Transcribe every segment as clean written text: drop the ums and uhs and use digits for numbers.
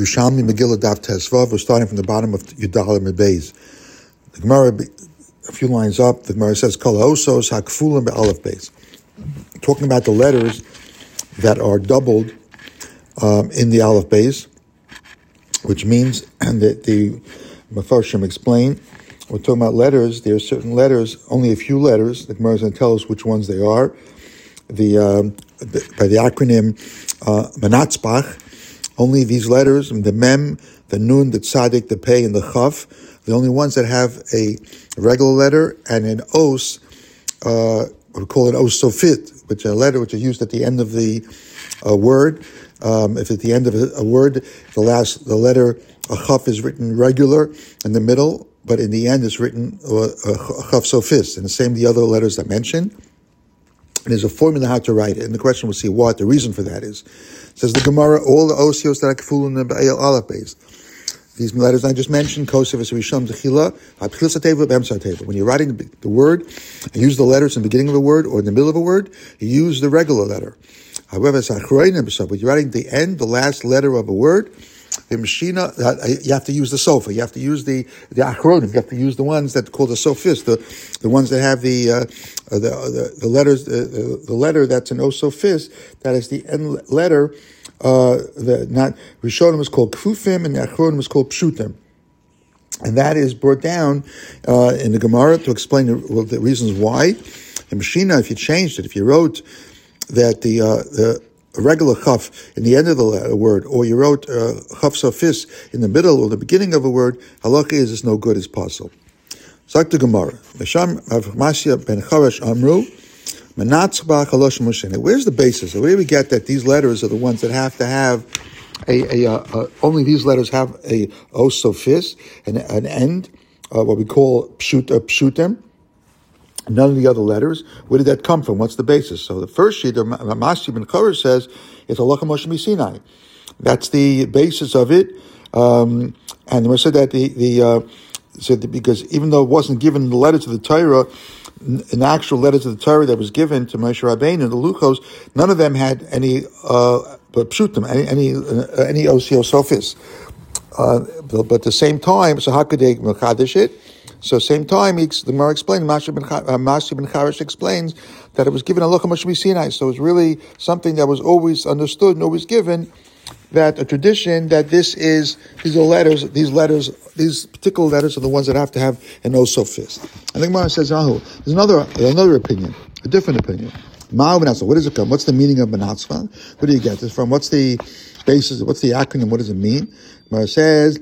Yerushalmi Megillah Daf Tesvav. We're starting from the bottom of Yudalim Beis. The Gemara, a few lines up, the Gemara says, Kol Osos Hakfulim Be'alef Beis. Talking about the letters that are doubled in the Aleph Beis, which means that the Mefarshim explain, we're talking about letters. There are certain letters, only a few letters. The Gemara is going to tell us which ones they are. By the acronym Manatzbach, only these letters, the Mem, the Nun, the Tzadik, the Pei, and the Chaf, the only ones that have a regular letter and an Os, we call it Os Sofit, which is a letter which is used at the end of the word. If at the end of a word, the letter Chaf is written regular in the middle, but in the end it's written Chaf Sofist, and the same the other letters I mentioned. And there's a formula how to write it, and the question we'll see what the reason for that is. It says the Gemara, all the osios that are kaful in the Be'el Aleph Beis. These letters I just mentioned, Kosev Risham Zechila, Hatchilas Hateva, B'Emsa Hateva. When you're writing the word, you use the letters in the beginning of a word or in the middle of a word, you use the regular letter. However, when you're writing the end, the last letter of a word, the machina, you have to use the sofa. You have to use the achronim. You have to use the ones that call the sophist, the ones that have the letters, the letter that's an osophist, that is the end letter. Not Rishonim is called kfufim and the achronim is called pshutim, and that is brought down in the Gemara to explain the reasons why. In machina, if you changed it, if you wrote that the a regular chaf in the end of the word, or you wrote chaf sofis in the middle or the beginning of a word, halakha is as no good as possible. Zak the Gemara, Mesham Rav Masya ben Charash Amru, Menatzbach Halosh Moshe. Where's the basis? Where do we get that these letters are the ones that have to have only these letters have a os sofis and an end, what we call pshutim? None of the other letters. Where did that come from? What's the basis? So the first sheet of Masya ben Charash says it's Halacha Moshe Sinai. That's the basis of it. And we said that because even though it wasn't given the letter to the Torah, an actual letter to the Torah that was given to Moshe Rabbeinu and the Luchos, none of them had any pshutim, any osiosofis. But at the same time, so how could they mekadesh it? So same time, the Gemara explained, Masya ben Charash explains that it was given Halacha Moshe Sinai. So it's really something that was always understood and always given, that a tradition that these particular letters are the ones that have to have an osofist. And the Gemara says, there's another opinion, a different opinion. What does it come? What's the meaning of Menatzva? Where do you get this from? What's the basis? What's the acronym? What does it mean? The Gemara says,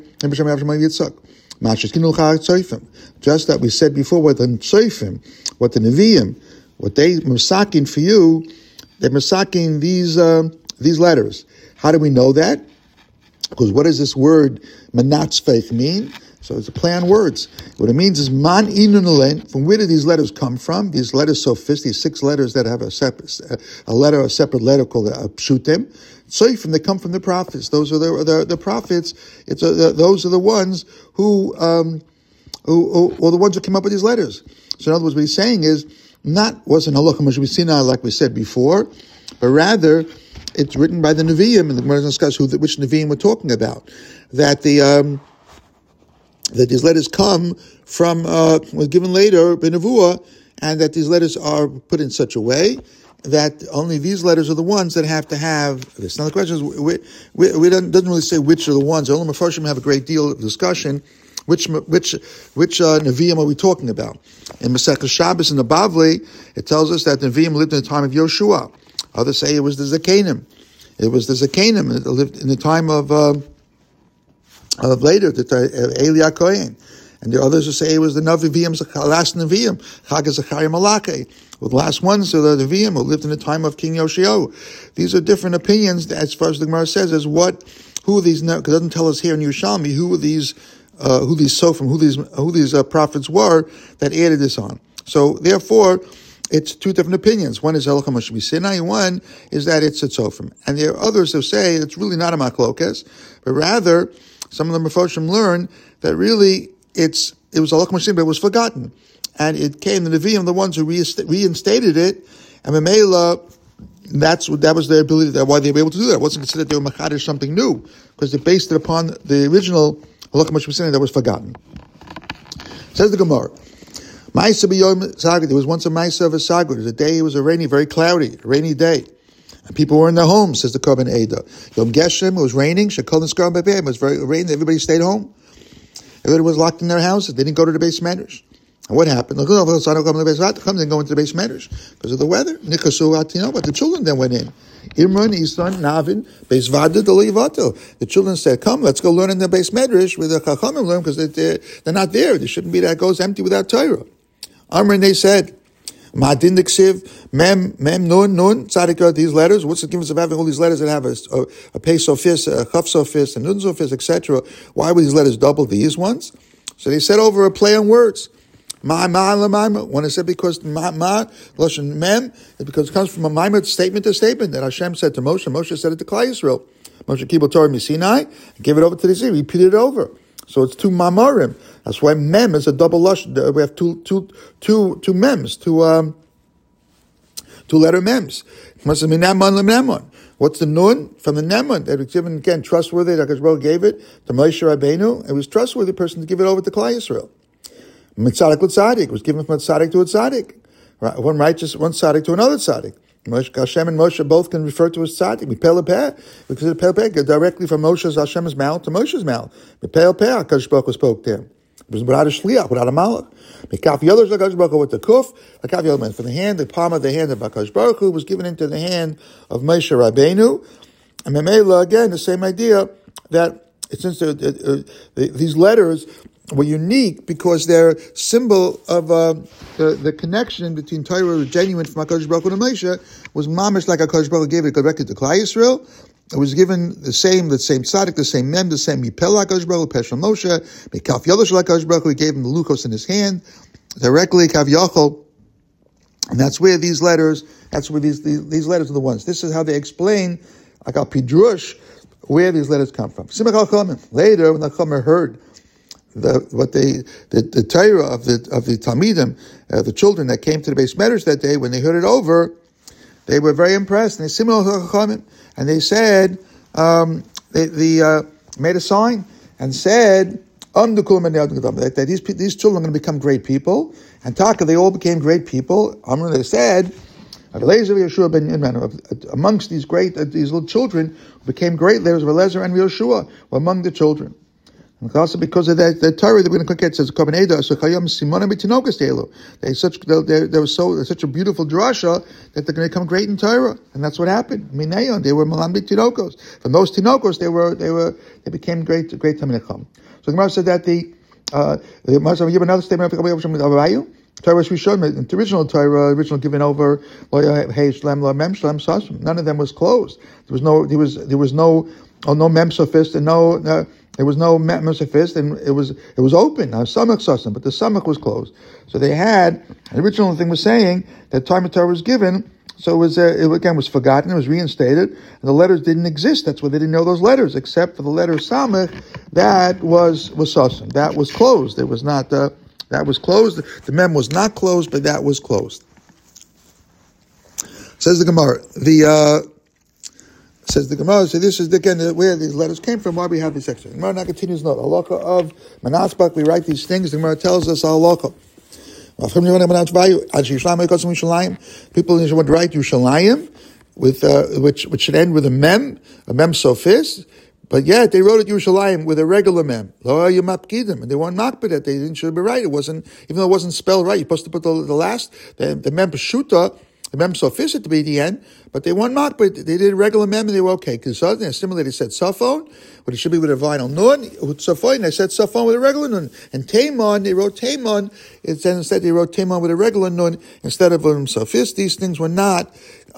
just that we said before, what the Tzoifim, what the Nevi'im, what they masakin for you, they're masakin these letters. How do we know that? Because what does this word Menatzveich mean? So it's a play on words. What it means is man inun alen. From where do these letters come from? These letters sophist, these 6 letters that have a separate letter called a pshutim. Tzoifim, they come from the prophets. Those are the prophets. Those are the ones who the ones who came up with these letters. So in other words, what he's saying is, wasn't Halacha Moshe Sinai like we said before, but rather it's written by the Nevi'im, and the Gemara discusses which Nevi'im we're talking about. That that these letters come from was given later by Nevuah, and that these letters are put in such a way that only these letters are the ones that have to have this. Now the question is, doesn't really say which are the ones. The Olam Mefarshim have a great deal of discussion. Which Nevi'im are we talking about? In Masechah Shabbos in the Bavli, it tells us that Nevi'im lived in the time of Yoshua. Others say it was the Zakanim. It was the Zakanim that lived in the time of later, Eli HaKohen. And the others who say it was the Nevi'im, the last Nevi'im, Chag Zechariah Malachi. Well, the last ones are the Nevi'im who lived in the time of King Yoshiyahu. These are different opinions as far as the Gemara says, as who are these, because it doesn't tell us here in Yerushalmi who these prophets were that added this on. So therefore, it's 2 different opinions. One is Halacha Moshe Sinai, one is that it's a tzofim. And there are others who say it's really not a machlokes, but rather some of the Mefarshim learn that really it was Halacha Moshe Sinai, but it was forgotten. And it came, the Nevi'im, the ones who reinstated it, and Memela, that was their ability. That why they were able to do that. It wasn't considered they were machadish something new, because they based it upon the original halakha mishpasin that was forgotten. Says the Gemara, Ma'isa b'yom Sagar. There was once a Ma'isa of a Sagar. There was a day. It was a rainy, very cloudy, rainy day, and people were in their homes. Says the Korban Eda. Yom Geshem. It was raining. Shekol Niskar B'Beim. It was very rainy. Everybody stayed home. Everybody was locked in their houses. They didn't go to the base medrash. And what happened? They didn't go into the base medrash because of the weather. But the children then went in. Imran, Isan, Navin, Beis Vada, Delivato. The children said, "Come, let's go learn in the base medrash with the Chachamim learn, because they're not there. There shouldn't be that goes empty without Torah." Amrin, they said, "Ma'adin diksiv, mem nun tzadik." These letters. What's the difference of having all these letters that have a pei sophis, a chaf sophis, a nun sophis, etc.? Why were these letters double these ones? So they said over a play on words. When it said because lashon mem, it's because it comes from a maimed statement to statement that Hashem said to Moshe. Moshe said it to Klal Yisrael. Moshe kibul Torah misinai, gave it over to the sea, repeated it over. So it's two mamarim. That's why mem is a double lashon. We have two mems, two letter mems. What's the nun from the neman that was given again trustworthy? That Hakadosh gave it to Moshe Rabbeinu. It was trustworthy person to give it over to Klal Yisrael. Mitzadik with tzaddik was given from a tzaddik to a tzaddik. One righteous, one tzaddik to another tzaddik. Hashem and Moshe both can refer to as tzaddik. Mipel peh, because the peh directly from Moshe's Hashem's mouth to Moshe's mouth. Mipel peh, Hakadosh Baruch Hu spoke to him. It was without a shliach, without a malach. Mikaf yodosh Hakadosh Baruch Hu with the kuf. Mikaf yodosh from the hand, the palm of the hand of Hakadosh Baruch Hu was given into the hand of Moshe Rabbeinu. And Memela again the same idea that since these letters were unique because they're symbol of the connection between Torah, was genuine from HaKadosh Baruch Hu and Moshe, was mamish like HaKadosh Baruch Hu gave it directly to Klal Yisrael. It was given the same tzaddik, the same mem, the same yipel HaKadosh Baruch Hu, Peshel Moshe, Mikaf Yodosh HaKadosh Baruch Hu, he gave him the Lukos in his hand, directly, Kav Yachol, and that's where these letters are the ones. This is how they explain, like Al Pidrush, where these letters come from. Later, when the Chachamim heard the Torah of the Talmidim, the children that came to the base medrash that day, when they heard it over, they were very impressed. And they and they said, they made a sign and said, that these children are going to become great people. And Taka, they all became great people. They said, amongst these little children who became great leaders, Eliezer and Yoshua were among the children. And also because of that Torah that we're going to look at, says Korban Eda, they were such a beautiful drasha that they're going to become great in Torah, and that's what happened. Minayon, they were Malambi Tinokos. From those Tinokos, they became great Talmidei Chacham. So the Gemara said that the Gemara give another statement of Abayu. Torah Rishon, the original Torah, given over, none of them was closed. There was no mem sophist and there was no mem sophist, and it was open. Samach sasim, but the samach was closed. So they had the original thing was saying that time of Torah was given. So it was forgotten. It was reinstated, and the letters didn't exist. That's why they didn't know those letters, except for the letter samach that was sasim. That was closed. It was not. That was closed. The mem was not closed, but that was closed. Says the Gemara. So this is again where these letters came from. Why we have this extra. The Gemara now continues. Note halakha of Manasbach. We write these things. The Gemara tells us halakha. People want to write Yerushalayim with which should end with a mem sophist. But yet they wrote it Yerushalayim with a regular mem. And they weren't makbid it. They didn't should be right. It wasn't, even though it wasn't spelled right. You're supposed to put the last, the mem peshuta, the mem sophist to be the end. But they weren't makbid. They did a regular mem and they were okay. Because similarly they said saphon, but it should be with a vinyl nun. With saphon, they said saphon with a regular nun. And taimon, they wrote taimon. Instead they wrote taimon with a regular nun instead of a sophist. These things were not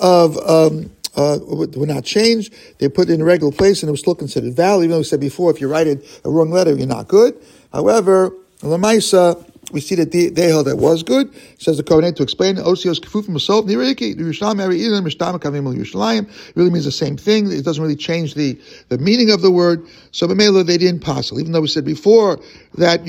were not changed. They put it in a regular place and it was still considered valid, even though we said before, if you write a wrong letter, you're not good. However, Lamaisa, we see that they held that was good. Says the Kohen to explain Osios Kifufim Masov Niriki Yerushalayim Ere'ilin Mishtam Kavim Yerushalayim really means the same thing. It doesn't really change the meaning of the word. So B'Mela they didn't pass it, even though we said before that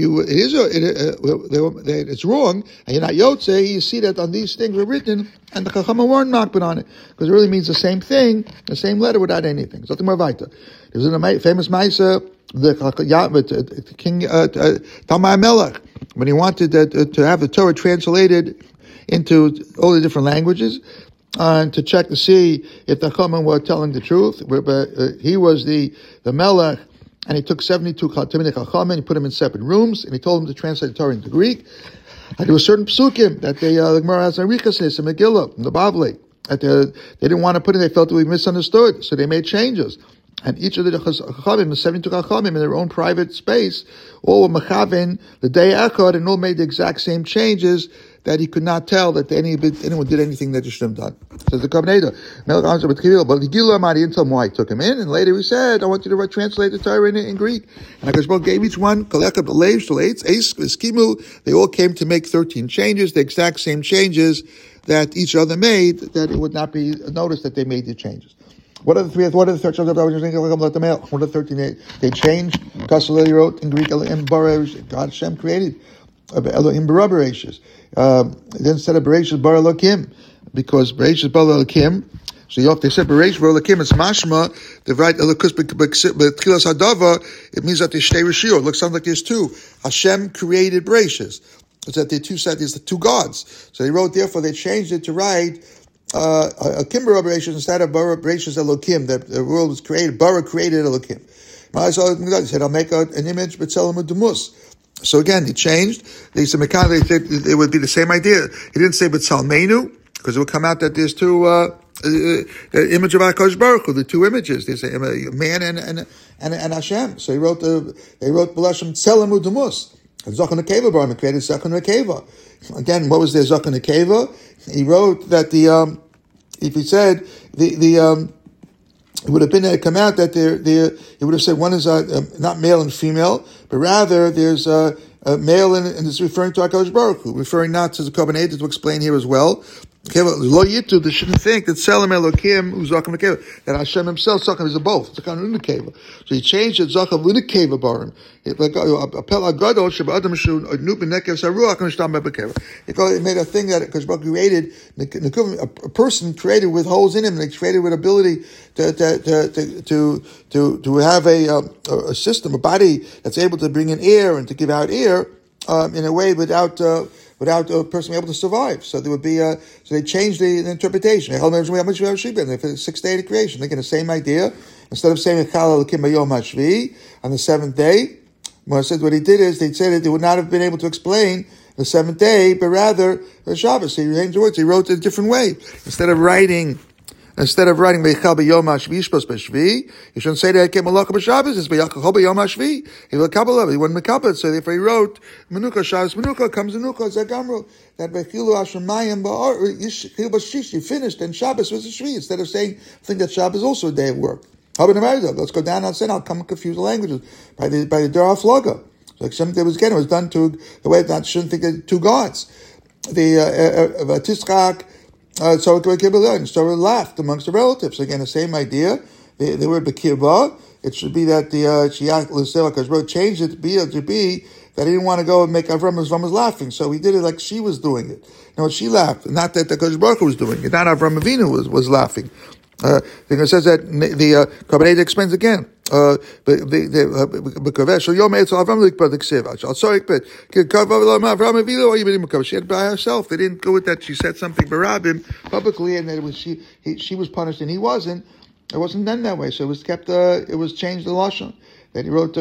it's wrong and you're not Yotze. You see that on these things were written and the Chachamim weren't makbid on it because it really means the same thing, the same letter without anything. Something more weiter. There's a famous Maisa. The King Talmai Melech, when he wanted to have the Torah translated into all the different languages, and to check to see if the Chachamim were telling the truth. He was the Melech, and he took 72 Talmidei Chachamim, he put them in separate rooms, and he told them to translate the Torah into Greek. And there were certain psukim that the Gemara has in Richasis and Megillah, in the Bavli, that they didn't want to put in, they felt that we misunderstood, so they made changes. And each of the Chachamim, the 72 Chachamim, in their own private space, all were Machavin, the day Echad, and all made the exact same changes that he could not tell that anyone did anything that they should have done. Says the Kabbalah, Melech answered with Kivil, but the Gila Amadi didn't tell him why he took him in, and later he said, I want you to translate the Torah in Greek. And HaKadosh Baruch gave each one, Kalekab Lev, Shalates, Eis, Skimu, they all came to make 13 changes, the exact same changes that each other made, that it would not be noticed that they made the changes. What are the 13? What are the 13? They changed. Kasaleli wrote in Greek, Elohim bara, God Hashem created. Elohim bara Bereshis. Then instead of Bereshis, bara Elohim, because Bereshis bara Elohim. So they said Bereshis bara Elohim. It's mashma. The right Elokus b'tchilas hadava. It means that there's shtei rishiyot. It sounds like there's two. Hashem created Bereshis. It's that there's the two gods. So they wrote. Therefore, they changed it to write. A Kimber Bereshis instead of Bara Bereshis Elokim, that the world was created, Bara created Elokim. He said, I'll make an image, but tell him a Dumus. So again, he changed. They said, it would be the same idea. He didn't say, but Salmenu, because it would come out that there's two, the image of HaKadosh Baruch Hu, the two images. They say, man and Hashem. So they wrote B'Lashem Tzelem U'Dumus. Zachon Nekeva Baruch created Zachon Nekeva. Again, what was there, Zachon Nekeva? He wrote that if he said it would have been to come out that he would have said one is not male and female, but rather there's a male and it's referring to HaKadosh Baruch Hu, referring not to the Kabbalah to explain here as well. Lo yitu, they shouldn't think that Selam Elokim Uzakim Nekeva, that Hashem himself Zakim is a both. It's a kind of Unikeva. So he changed it Zakim Unikeva Barim. Like Apel Agadol Sheba Adam Shu Nup Nekev Saruach and Shtam Bebekeva. It made a thing that because Baruch created a person created with holes in him, and created with ability to have a system, a body that's able to bring in air and to give out air in a way without a person being able to survive. So there would be so they changed the interpretation. If it's the sixth day of the creation, they get the same idea. Instead of saying on the seventh day, said what he did is they said that they would not have been able to explain the seventh day, but rather the Shabbos. So he changed the words. He wrote it a different way. Instead of writing Beichal b'Yom HaShvi Shpos b'Shvi, you shouldn't say that Kem Malach b'Shabbos. It's Beichal b'Yom HaShvi. He will Kabbalah. He wasn't Mekabel. So therefore he wrote Menucha Shabbos Menucha comes Menucha Zagamro that Beichilu Hashemayim Ba'ar Yichil b'Shish. You finished and Shabbos was a Shvi. Instead of saying I think that Shabbos is also a day of work. Let's go down and say I'll come and confuse the languages by the Dera Flaga. So like something that was again it was done to the way that shouldn't think of two gods. The Tischak. So it laughed amongst the relatives. Again, the same idea. The word Bekirba, it should be that the Shiach L'Sela changed it to be that he didn't want to go and make Avram was laughing. So he did it like she was doing it. Now she laughed, not that the Kodesh Baruch Hu was doing it. Not Avram Avinu was laughing. It says that the Kabbalah explains again. By herself, they didn't go with that. She said something barabim publicly, and that it was she was punished and he wasn't. It wasn't done that way, so it was kept. It was changed the lashon. Then he wrote,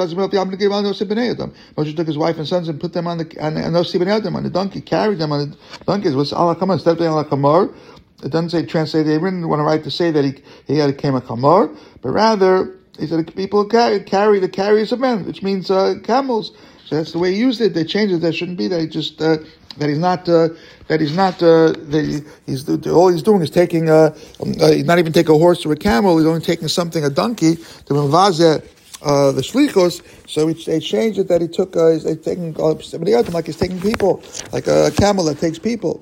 Moshe took his wife and sons and put them on the donkey, carried them on the donkeys. It was ala kamar instead of ala kamar. It doesn't say translate. They didn't want to write to say that he had a kamar, but rather he said people carry the carriers of men, which means camels. So that's the way he used it. They changed it. That shouldn't be that. He just all he's doing is taking. He's not even taking a horse or a camel. He's only taking something, a donkey, to mavazeh the shlichus. So they changed it that he took, he's taking somebody else, like he's taking people, like a camel that takes people.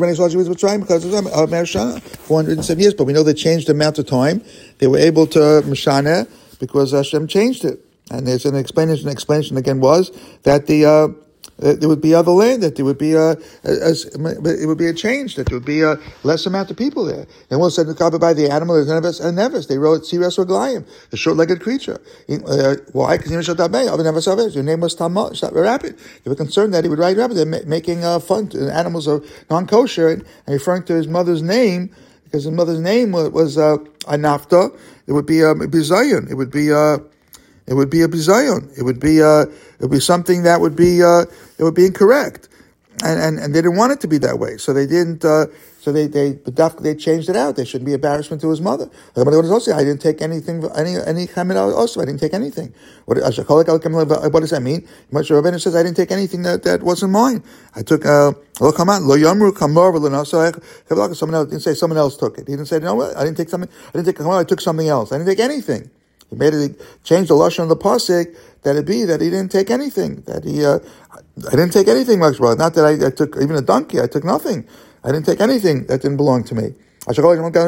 407 years, but we know they changed the amount of time. They were able to Mishana because Hashem changed it. And there's an explanation again was that there would be other land, that there would be it would be a change, that there would be a less amount of people there. And we'll say by the animal is nevis. They wrote Siras Raglayim, the short-legged creature. Why? Because your name was Rapid. They were concerned that he would write rapid. They're making fun. Animals are non-kosher and referring to his mother's name because his mother's name was Anafta. It would be Zion. It would be a bizayon. It would be something that would be incorrect, and they didn't want it to be that way. So they didn't. So they changed it out. They shouldn't be embarrassment to his mother. I didn't take anything. Any chamin also. I didn't take anything. What does that mean? Moshe Rabbeinu says I didn't take anything that wasn't mine. I took lo yamru kamar someone else didn't say someone else took it. He didn't say you know what I didn't take something. I didn't take kamar. I took something else. I didn't take anything. He changed the lashon of the pasuk that it be that he didn't take anything. That I didn't take anything, Not that I took even a donkey. I took nothing. I didn't take anything that didn't belong to me. Hashem,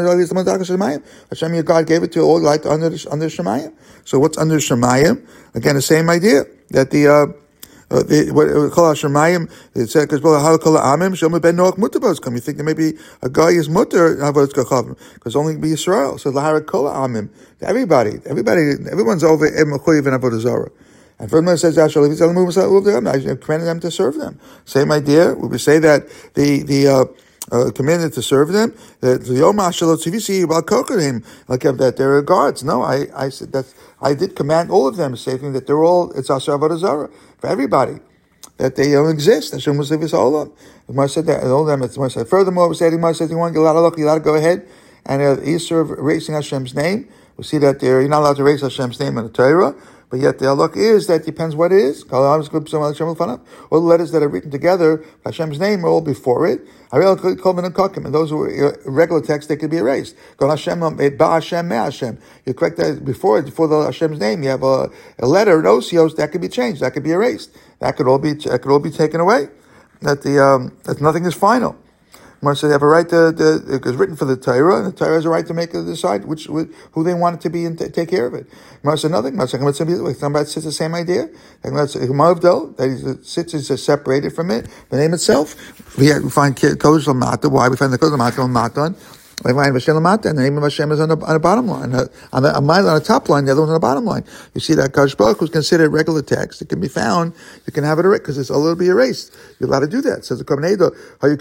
your God gave it to all like under Shemayim. So what's under Shemayim? Again, the same idea that what call Shemayim. It said because you think that maybe a guy is mutter because only be Yisrael. So lahara kol amim. Everyone's over mechuyev and avodah zarah. And furthermore, it says I commanded them to serve them. Same idea. We would say that the commanded to serve them. That there are guards. No, I said that I did command all of them, saying that they're all it's asher avodah zarah for everybody. That they don't exist. Hashem was leave his whole the said that and all of them. Said. Furthermore, we said you want to get a lot of luck. You got to go ahead and Easter of erasing Hashem's name. We see that you're not allowed to erase Hashem's name in the Torah. But yet the halach is that depends what it is. All the letters that are written together, Hashem's name are all before it. And those who are regular text, they could be erased. You correct that before the Hashem's name. You have a letter, an osios, that could be changed, that could be erased. That could all be taken away. That nothing is final. So they have a right it's written for the Torah, and the Torah has a right to decide who they want it to be and take care of it. Said nothing. Somebody says the same idea. That sits is separated from it. The name itself, we find Kodesh Lamata. Why we find the Kodesh Lamata on Matan? We find Hashem Lamata, and the name of Hashem is on the bottom line. On the top line, the other one's on the bottom line. You see that Kodesh Baruch was considered regular text. It can be found. You can have it erased because it's a little bit erased. You're allowed to do that. It says the Kodesh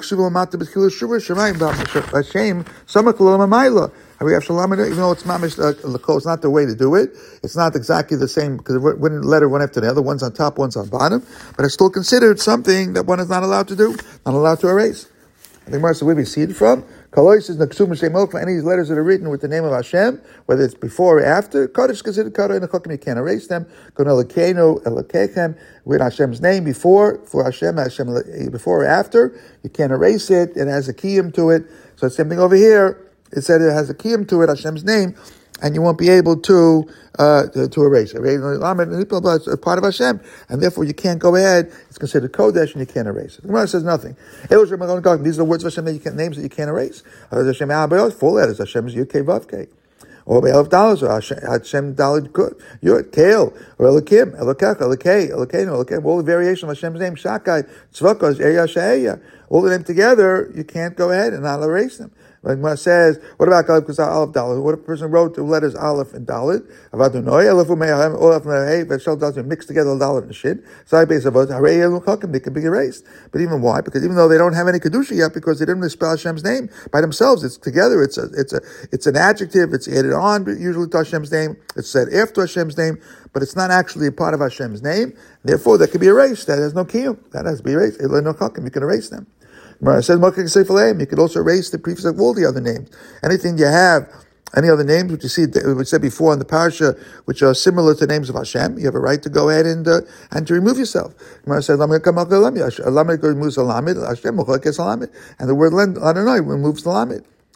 Hashem Samakulamamayla. We have shalom, even though it's mamish it's not the way to do it. It's not exactly the same because one letter one after the other. One's on top, one's on bottom. But it's still considered something that one is not allowed to do, not allowed to erase. I think where we see it from. Kalois is Naksum Shemok for any of these letters that are written with the name of Hashem, whether it's before or after. Kodesh is considered Kodesh in the Chukim. You can't erase them. Go to Elokeinu, Elokechem, with Hashem's name before Hashem before or after. You can't erase it. It has a kiyum to it. So it's the same thing over here. It said it has a kiyum to it, Hashem's name, and you won't be able to erase it. It's part of Hashem, and therefore you can't go ahead. It's considered Kodesh, and you can't erase it. The Gemara says nothing. These are the words of Hashem that you can't names that you can't erase. Four letters. Hashem's Yud Kei Vav Kei. Or $11, or Hashem Daled Good, Yud, Kale, or Elokim, Elokech, Elokei, Elokeinu, Elokim, all the variation of Hashem's name, Shakai, Tzvakos, Eya, She'eya, all of them together, you can't go ahead and not erase them. Like Gemara says, what about Aleph, because Aleph Dalet? What if a person wrote the letters Aleph and Dalet? Avadunoi, Aleph Umeyahem, Aleph Mehei, Veshel Dalet, mix together Dalet and Shin. Side base of us, Harei Elukakim, they can be erased. But even why? Because even though they don't have any Kedusha yet, because they didn't spell Hashem's name by themselves, it's together, it's an adjective, it's added on, but usually to Hashem's name, it's said after Hashem's name, but it's not actually a part of Hashem's name. Therefore, that can be erased. That has no kiyum. That has to be erased. You can erase them. It says, you could also erase the prefix of all the other names. Anything you have, any other names, which you see, we said before in the parasha, which are similar to names of Hashem, you have a right to go ahead and to remove yourself. It says, and the word Adonai removes the lamed.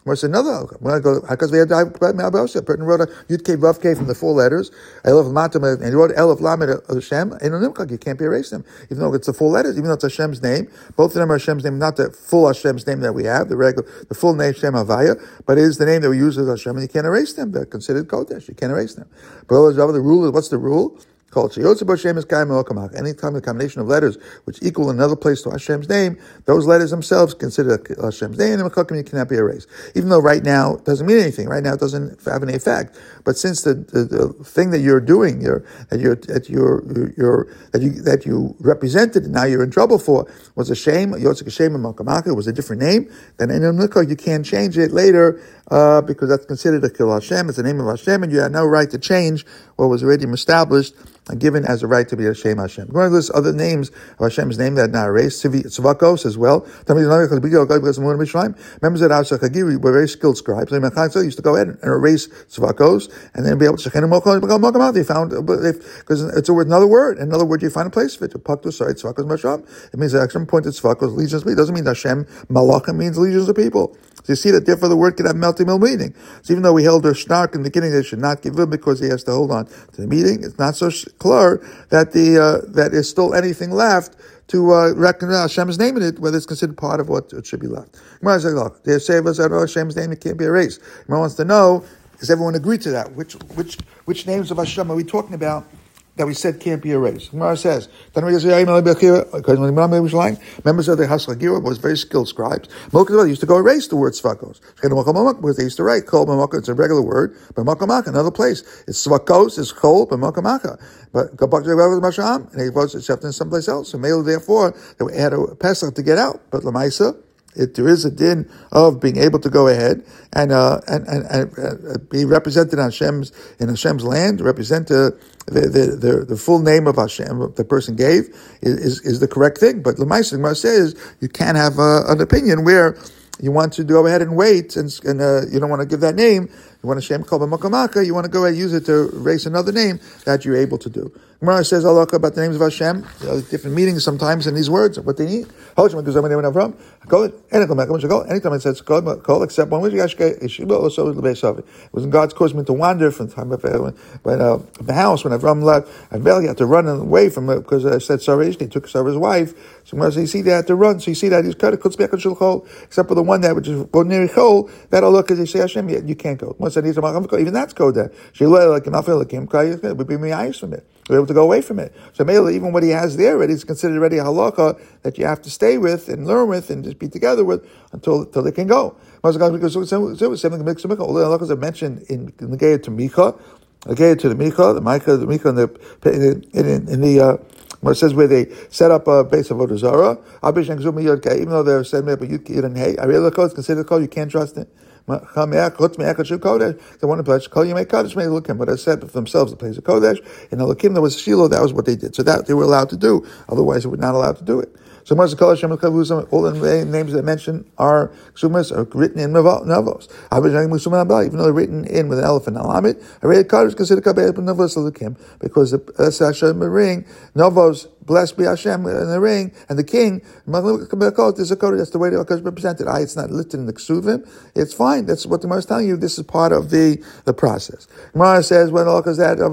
Gemara said another halakha. When I go, because they had Person wrote a Yud K Vav K from the 4 letters. Elif Matam, and he wrote Elif Lamed Hashem. You can't be erased them, even though it's the 4 letters, even though it's Hashem's name. Both of them are Hashem's name, not the full Hashem's name that we have, the full name Shem Havaya, but it is the name that we use as Hashem, and you can't erase them. They're considered Kodesh. You can't erase them. But the rule is, what's the rule? Anytime the combination of letters which equal another place to Hashem's name, those letters themselves consider Hashem's name, and you cannot be erased. Even though right now it doesn't mean anything. Right now it doesn't have any effect. But since the thing that you're doing, that you represented, and now you're in trouble for, was a shame, Yotzik Hashem and Makamaka, it was a different name, then in you can't change it later, because that's considered a Kil Hashem, it's the name of Hashem, and you have no right to change what was already established and given as a right to be Hashem Hashem. Going to list other names of Hashem's name that are not erased. Tzvakos as well. Members of the House of Chagiri were very skilled scribes. They used to go ahead and erase Tzvakos and then be able to they found, because it's another word. Another word you find a place for it. It means that Hashem pointed Tzvakos, legions of people. It doesn't mean Hashem Malachim means legions of people. So you see that therefore the word can have multi-mil meaning. So even though we held their snark in the beginning, they should not give him because he has to hold on to the meeting. It's not so clear that that is still anything left to recognize Hashem's name in it, whether it's considered part of what it should be left. Gemara says, look, they say Hashem's name, it can't be erased. Gemara wants to know, does everyone agree to that? Which names of Hashem are we talking about that we said can't be erased? Gemara says, members of the House of Chagira was very skilled scribes. They used to go erase the word Tzvakos because they used to write Kol B'Makom. It's a regular word, but Makamaka, another place. It's Tzvakos, it's Kol B'Makamaka. But and he was accepted in someplace else. So maybe therefore they had a Pesach to get out, but Lamaisa, there is a din of being able to go ahead and be represented in Hashem's land, represent the full name of Hashem the person gave is the correct thing. But Lamaisa, the Gemara says you can't have an opinion where you want to go ahead and wait and you don't want to give that name. You want Hashem Kol B'Makamaka, you want to go ahead and use it to erase another name that you're able to do. Gemara says Allah about the names of Hashem, different meanings sometimes in these words, what they need. Anytime it says Kol, except one which it was in God's caused to wander from the time of the house when Avram left, and he had to run away from it because I said Sarah, he took Sarah's wife. So you see they had to run. So you see that he's cut except for the one that which is ordinary Chol, that Allah because they say Hashem, you can't go. Even that's code there. It would be miyayis from it. We're able to go away from it. So even what he has there already is considered already a halakha that you have to stay with and learn with and just be together with until they can go. All the halakhas are mentioned in the Geya to Micha, the Geya to the Micha, in the where it says where they set up a base of Avodah Zarah, even though they're said by Yud and Hey, it's considered code, you can't trust it. They want to pledge Kol Yemei Kodesh Mei Elokim, but I said for themselves the place of Kodesh. In Elokim there was Shiloh, that was what they did. So that they were allowed to do. Otherwise they were not allowed to do it. So all the names that I mentioned are written in Novos. Even though they're written in with an elephant Alamid, I read Kodesh considered Kabeh Novos Elokim because the Hashem ring, Novos, blessed be Hashem in the ring, and the king, there's a code, that's the way the Kodesh represented. It's not listed in the Ksuvim, it's fine. That's what the Gemara is telling you. This is part of the process. Gemara says, when Allah is that,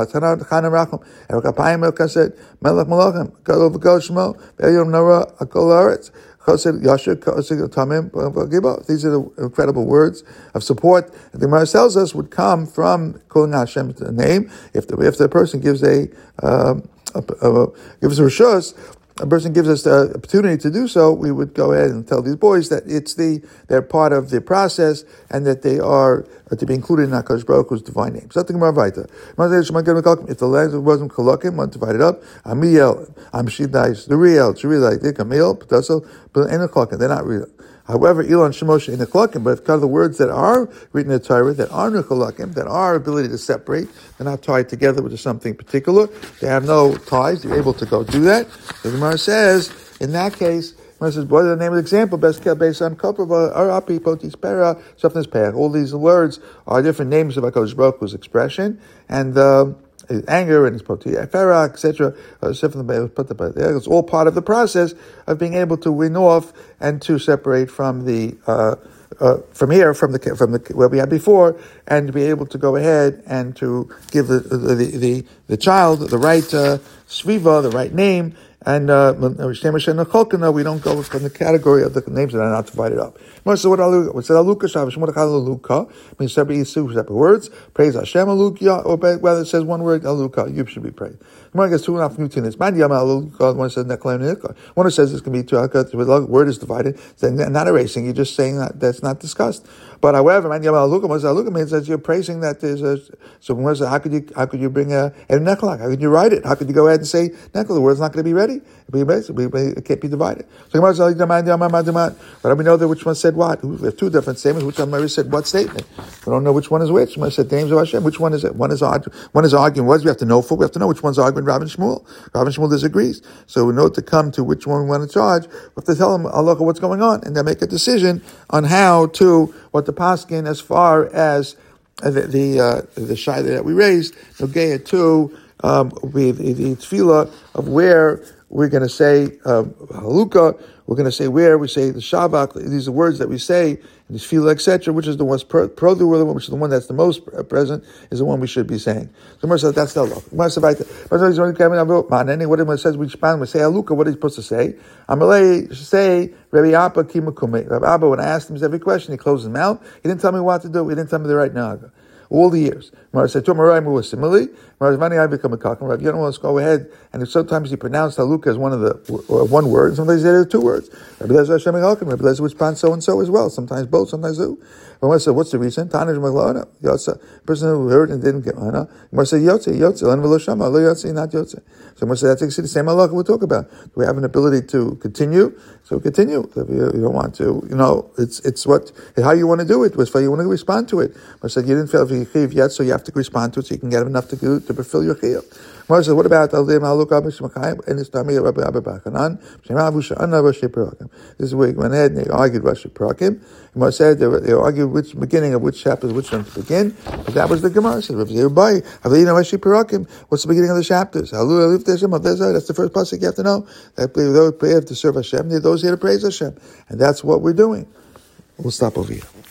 these are the incredible words of support that the Gemara tells us would come from calling Hashem's name. If the person gives gives a rishus, a person gives us the opportunity to do so, we would go ahead and tell these boys that they're part of the process and that they are to be included in HaKadosh Baruch Hu's divine name. So, if the land wasn't kolakim, one divided up, Amiel, Amshidais, the real, Tzurila, Amil, Pataso, but in a kolakim, they're not real. However, Elon Shemosh in the kolakim, but kind of the words that are written in the Torah, that are in the kolakim, that are ability to separate, they're not tied together with something particular, they have no ties, they're able to go do that. The Gemara says, in that case, Gemara says, what is the name of the example? Best based on Kopava, Arapi, Potis, Pera, Sofnes Peh. All these words are different names of HaKadosh Baruch Hu's expression, and his anger and his potifera, etc. It's all part of the process of being able to win off and to separate from the from here, from the where we had before, and to be able to go ahead and to give the child the right shviva, the right name. And we don't go from the category of the names that are not divided up. So what said Aluka Shav Aluka means separate words. Praise Hashem Alukia, or whether it says one word Aluka, you should be praised. One gets two and a half new things. One says Nekla. One says this can be two. The word is divided. Not erasing. You're just saying that's not discussed. But however, Aluka means that you're praising that there's a. So when how could you bring a Nekla? How could you write it? How could you go ahead and say Nekla? The word's not going to be ready. It can't be divided. So but we know that which one said what. We have two different statements. Which one said what statement? We don't know which one is which. One said the names of Hashem. Which one is it? One is arguing. What we have to know for? We have to know which one's arguing. Rav and Shmuel. Rav and Shmuel disagrees. So we know to come to which one we want to charge. We have to tell them Allah what's going on, and then make a decision on what the paskin as far as the shayla that we raised. Nogea to the tefillah of where we're going to say haluka. We're going to say where we say the shavak. These are words that we say in this tefillah, etc. Which is the ones pro the one, which is the one that's the most present, is the one we should be saying. So Gemara says that's the law. Gemara says what it says we say haluka. What are you supposed to say? Amalei say Rabbi Abba kimakume. Rabbi Abba, when I asked him every question, he closed his mouth. He didn't tell me what to do. He didn't tell me the right naga. All the years. Mara said to Marai was similarly. Mara Mani I become a kakim. Rav Yonah wants to go ahead, and sometimes he pronounced haluka as one word, and sometimes he said two words. Rabbi Lezer Hashem Hakim. Rabbi Lezer responds so and so as well. Sometimes both, sometimes two. Mara said, what's the reason? Tanish Maglana. Yotza. Person who heard and didn't get Hana. Mara said Yotze. Len v'lo shama. Lo Yotze, not Yotze. So Mara said that's the same halacha we'll talk about. Do we have an ability to continue? So continue. If you don't want to, it's how you want to do it. It's how you want to respond to it. Mara said you didn't feel chiv yet, so you have to respond to it so you can get enough to fulfill your chiv. Mara says, what about Aldim Haluka B'Shmakayim and this Tami Rabbi Abba Bachanan? This is where he went ahead and they argued Rashi Prakim. Mara said they argued which beginning of which chapters, which one to begin. But that was the Gemara. Said Rabbi Zerubai, Rashi Prakim. What's the beginning of the chapters? That's the first pasuk you have to know. That those pray to serve Hashem, those here to praise Hashem, and that's what we're doing. We'll stop over here.